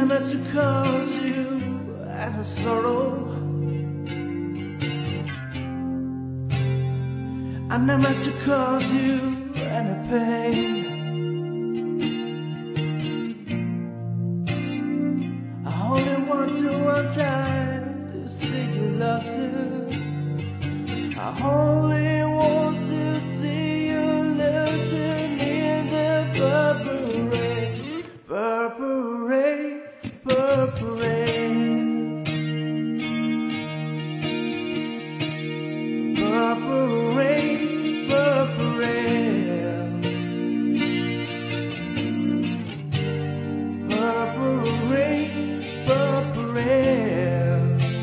meant to cause you any sorrow. I never meant to cause you any pain. I only want to one time to see you love too. I only want to see you love too near the purple rain, purple rain, purple rain, purple rain, purple rain, purple rain, purple rain.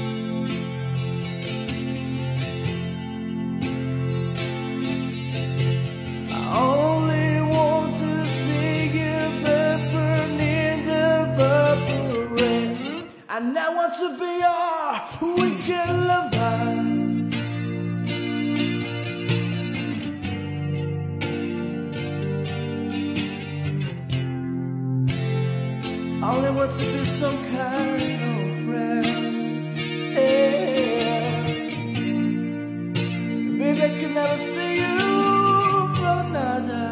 I only want to see you burn in the purple rain, and I want to be your weekend lover. I only want to be some kind of friend. Yeah. Baby, I could never see you from another.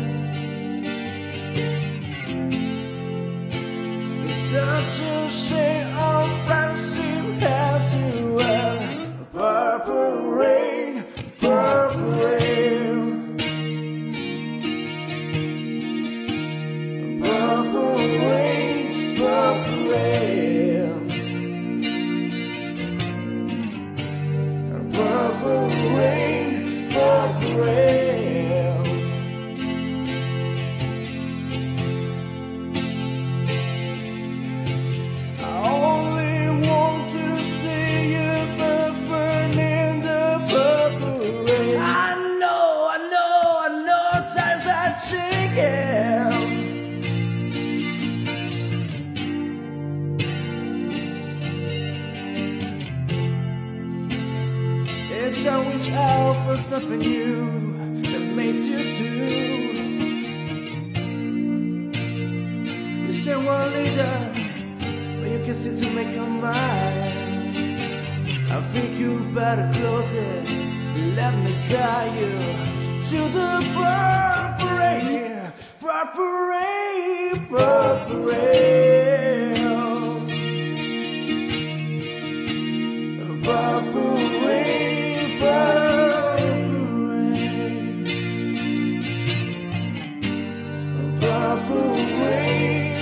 It's such a shame our friendship had to end. Purple rain, purple rain, purple rain, purple rain, purple rain, purple rain. I only want to see you burn in the purple rain. I know, times are changing. It's I reach out for something new that makes you do. You say one leader, but you can seem to make your mind. I think you better close it. Let me guide you to the purple rain, purple rain, purple rain, purple rain, purple rain, purple rain.